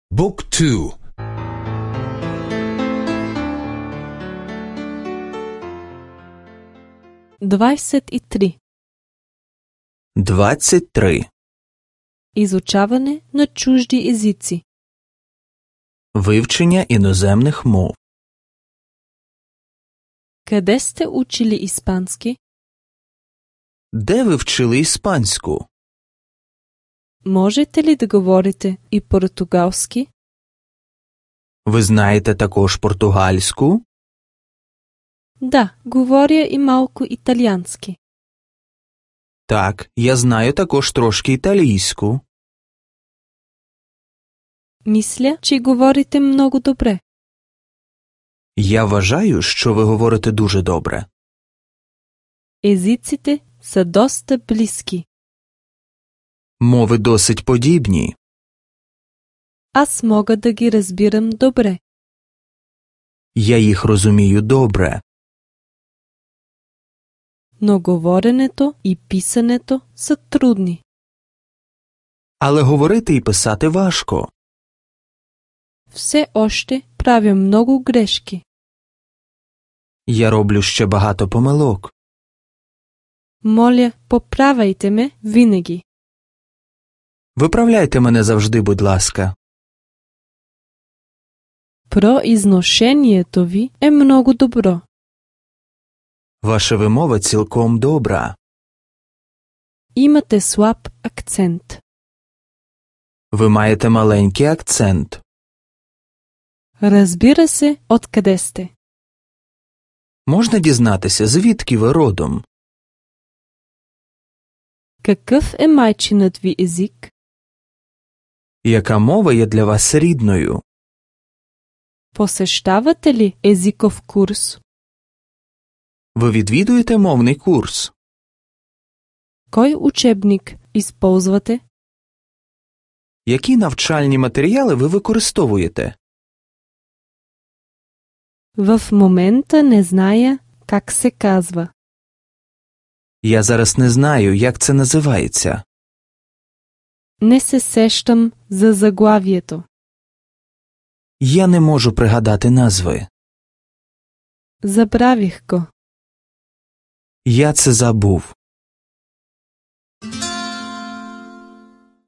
Book 2. 23. 23. Изучаване на чужди езици. Вивчення іноземних мов. Къде сте учили испански? Де ви вчили іспанську? Можете ли да говорите и португалски? Ви знаєте також португальську? Да, говоря и малко италиански. Так, я знаю також трошки італійську. Мисля, че говорите много добре. Я вважаю, що ви говорите дуже добре. Езиците са доста близки. Мови досить подібні. Аз мога да ги разбирам добре. Я їх розумію добре. Но говоренето и писането са трудни. Але говорити і писати важко. Все още правя много грешки. Я роблю ще багато помилок. Моля, поправайте ме винаги. Виправляйте мене завжди, будь ласка. Произношението ви е много добро. Ваша вимова цілком добра. Имате слаб акцент. Ви маєте маленький акцент. Разбира се, откъде сте. Можна дізнатися, звідки ви родом? Какъв е майчинът ви език? Яка мова є для вас рідною? Посещавате ли езиков курс? Ви відвідуєте мовний курс? Кой учебник използвате? Які навчальні матеріали ви використовуєте? В момента не зная как се казва. Я зараз не знаю, як це називається. Не се сещам за заглавието. Я не можу пригадати назви. Забравих го. Я це забув.